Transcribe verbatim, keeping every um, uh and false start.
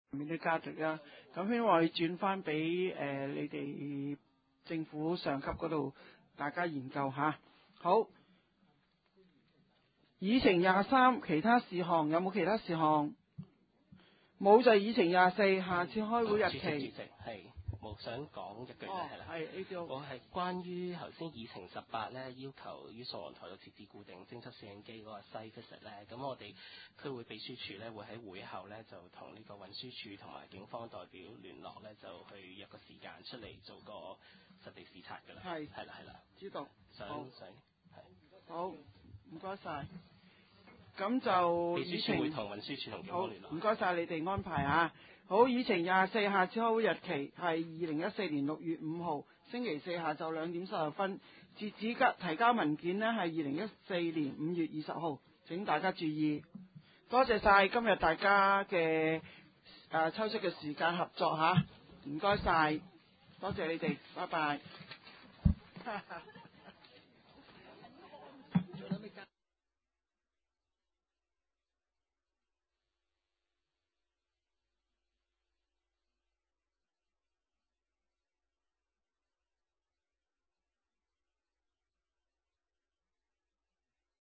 面啲價值啊，咁希望你轉翻俾誒你哋政府上級嗰度，大家研究下。好，議程廿三，其他事項有冇其他事項？冇就議程廿四，下次開會日期。 主席係冇想講一句咧， 哦， 係啦、 係呢個。 我係關於頭先議程十八咧，要求於掃黃台度設置固定偵測攝影機嗰個 site visit 咧，咁我哋區會秘書處咧會喺會後咧就同呢個運輸處同埋警方代表聯絡咧，就去約個時間出嚟做個實地視察㗎啦。 係係啦係啦， 知道。 想好想係。 好，唔該晒。咁就秘書處會議程同運輸處同警好， 方聯絡。 唔該晒你哋安排啊。好，議程廿四，下次開會日期係二零一四年六月五號星期四下晝兩點三十分，截止提交文件呢係二零一四年五月二十號，請大家注意。多謝晒今日大家嘅誒、呃、抽出嘅時間合作嚇，唔該晒，多謝你哋，拜拜。